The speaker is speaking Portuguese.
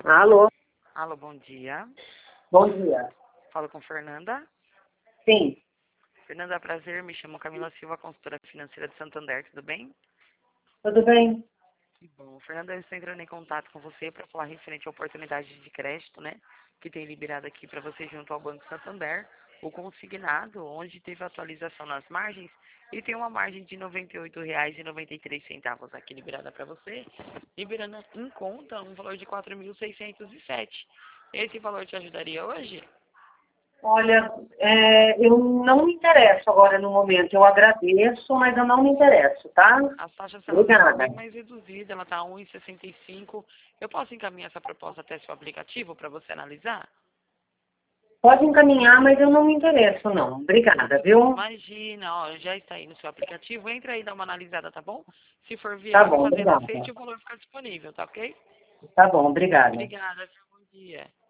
Alô, Alô, bom dia. bom dia. Falo com Fernanda. Sim, Fernanda, prazer. Me chamo Camila Silva, consultora financeira de Santander. Tudo bem? tudo bem? Que bom. Fernanda, eu estou entrando em contato com você para falar referente à oportunidade de crédito, né? Que tem liberado aqui para você junto ao Banco Santander, o consignado, onde teve atualização nas margens e tem uma margem de R$ 98,93 aqui liberada para você, liberando em conta um valor de 4.607. Esse valor te ajudaria hoje? Olha, eu não me interesso agora no momento. Eu agradeço, mas eu não me interesso, tá? As taxas elas estão Obrigada. bem mais reduzidas, ela está a 1,65. Eu posso encaminhar essa proposta até seu aplicativo para você analisar? Pode encaminhar, mas eu não me interesso, não. Obrigada, viu? Imagina, ó, já está aí no seu aplicativo, entra aí e dá uma analisada, tá bom? Se for Tá viável, bom, fazendo obrigada. aceite, o valor fica disponível, tá ok? Tá bom, obrigada. Obrigada, bom dia.